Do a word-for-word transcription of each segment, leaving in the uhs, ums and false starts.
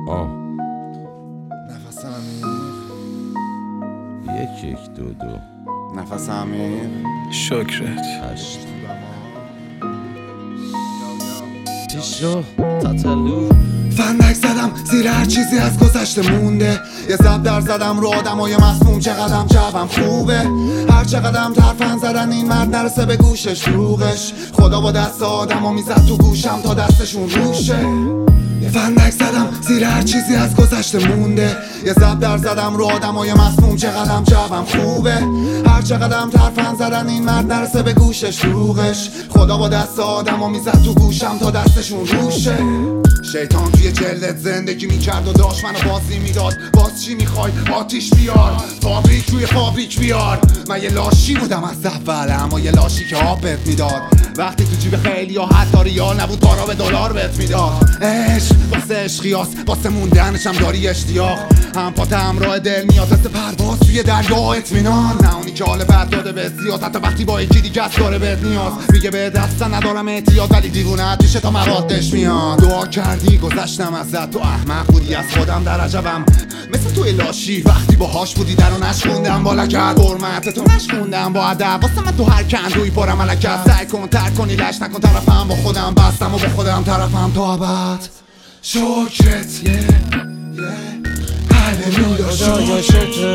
آه نفس عمیق، یک یک دو دو نفس عمیق، شکرت هشت پیش رو تطلو فندک زدم زیر هر چیزی از گذشته مونده. یه زب در زدم رو آدم و یه مسموم. چقدرم جوم خوبه، هر چقدرم ترفن زدن این مرد نرسه به گوشش. روغش خدا با دست آدم و میزد تو گوشم تا دستشون روشه. یه فندک زدم زیر هر چیزی از گذشته مونده. یه زب در زدم رو آدم و یه مسموم. چقدرم جوم خوبه، هر چقدرم ترفن زدن این مرد نرسه به گوشش. روغش خدا با دست آدم و میزد تو گوشم تا دستشون روشه. شیطان توی جلدت زندگی میکرد و داشت منو بازی میداد. باز چی میخوای؟ آتیش بیار، فابریک روی فابریک بیار. من یه لاشی بودم از اول، اما یه لاشی که آبت میداد. وقتی تو جیب خیلی یا حتی ریال نبود بارا به دلار بهت میداد. عشق واسه عشقیاس، واسه موندنشم داری اشتیاق. هم پات همراه دل میاد مثل پرواز توی دریا اطمینان. نه اونی که حال بد داده به زیاد، حتی وقتی با یکی دیگه از داره بهت نیاز. میگه به دست ندارم احتیاط، ولی دیوونت میشه تا موادش میاد. دعا کردی گذشتم ازت، تو احمق بودی از خودم در عجبم. مثل توی لاشی وقتی باهاش بودی در رو نشکوندم با لگت. حرمت تو نشکوندم با ادب، واسه من تو هر کندوی پرم ملکت. سعی کن ترک کنی لش نکن طرفم، با خودم بستم و با خودم طرفم تا ابد. شکرت هللویا، شکرت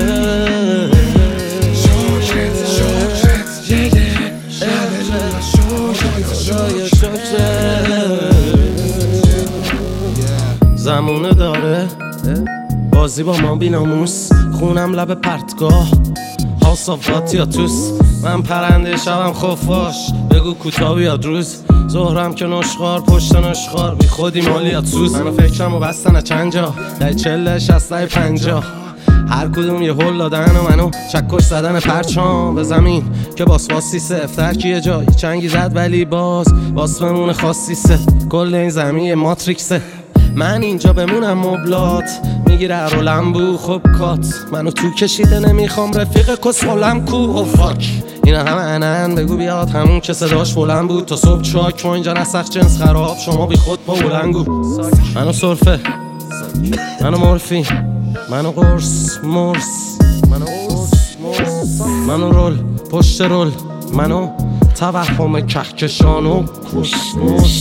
شکرت شکرت هللویا، شکرت شکرت. زمونه داره بازی با ما بیناموس، خونم لب پرتگاه هاوس یا توس. من پرنده شبم خفاش، بگو کوتاه بیاد روز. ظهرم که نشخار پشت نشخار، بی خودی مالیات سوز. منو فکرم و بستن از چند جا، دای چله شسته پنجا. هر کدوم یه هل دادن و منو چکش زدن پرچام به زمین که باس باسی سفتر کیه جا. یه چنگی زد ولی باز باس بمونه خاصی سه. کل این زمین یه ماتریکسه، من اینجا بمونم مبلات. میگیره رو لمبو خب کات، منو تو کشیده نمیخوام رفیق کسخولم کو. او فاک اینا همه انن، بگو بیاد همون که صداش بلند بود. تا صبح چاک ما اینجا نسخ جنس خراب، شما بی خود با بلنگو. منو صرفه، منو مورفین، منو قرص مرس، منو قرص مرس، منو رول پشت رول، منو توهم کهکشان و کسموس.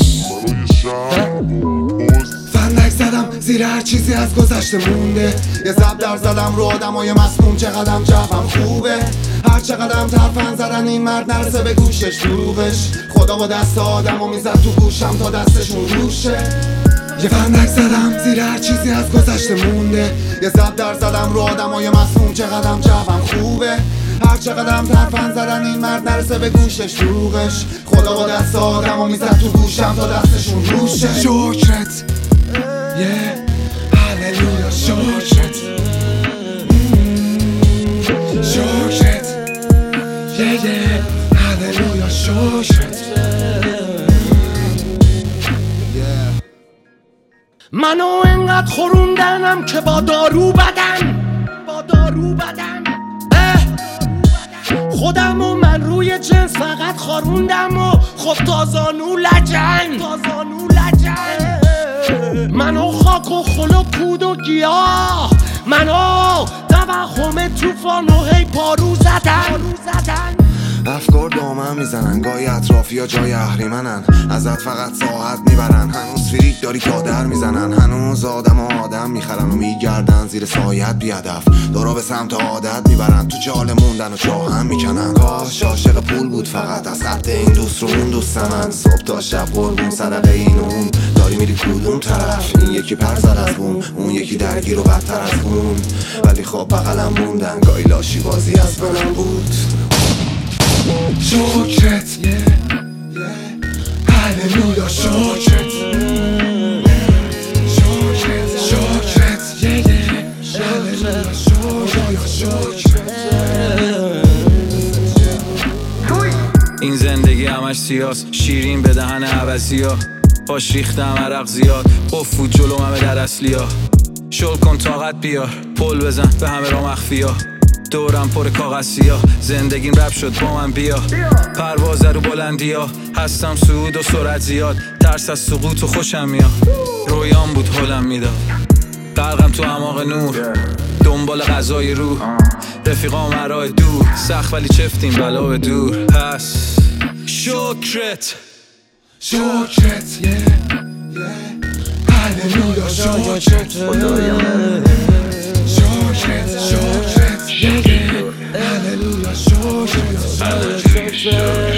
فندک زدم زیر هر چیزی از گذشته مونده. یه زب در زدم رو آدم و یه مسموم. چقدرم جوم خوبه، هر چقدرم ترفن زدن این مرد نرسه به گوشش. دروغش خدا با دست آدم و میزد تو گوشم تا دستشون روشه. یه فندک زدم زیر هر چیزی از گذشته مونده. یه زب در زدم رو آدم و یه مسموم. چقدرم جوم خوبه، هر چقدرم ترفن زدن این مرد نرسه به گوشش. دروغش خدا با دست آدم و میزد تو گوشم تا دستشون روشه. شکرت هللویا، شکرت شکرت هللویا، شکرت. منو انقدر خوروندنم که با دارو بدم، با دارو بدم. خودم و من روی جنس فقط خاروندم و خب تازانو لجن، تازانو لجن. منو خاک و خل و پود و گیاه، منو توهم توفان و هی پارو زدن. افکار دامن میزنن، گاهی اطرافی ها جای اهریمنن. ازت فقط ساعت میبرن، هنوز فریک داری تا در میزنن. هنوز آدم و آدم میخرن و میگردن زیر سایت بیادف. دارا به سمت عادت میبرن، تو جال موندن و چاه هم میکنن. کاش عاشق پول بود فقط، از خط این دوست رو اون دوست من. صبح تا شب قربون صدقه این اون، داری میری کدوم طرف؟ این یکی پر زد از بوم، اون یکی درگیر و بدتر از اون. ولی خب بغلم موندن، گاهی لاشی بازی از منم بود. شکرت هللویا، شکرت شکرت شکرت هللویا، شکرت. این زندگی همش سیاس، شیرین به دهن عبسیا. باش ریختم عرق زیاد، افود جلوم همه در اصلیا. شل کن طاقت بیار، پل بزن به همه را مخفیا. دورم پر کاغذ سیاه، زندگیم رپ شد با من بیا. پرواز رو بلندیا، هستم صعود و سرعت زیاد. ترس از سقوط و خوشم میاد، رویام بود حالم میداد. غرقم تو اعماق نور دنبال غذای روح رفیقام راه دور سخت ولی چفتیم بلا به دور پس شکرت شکرت هللویا شکرت شکرت شکرت هللویا شکرت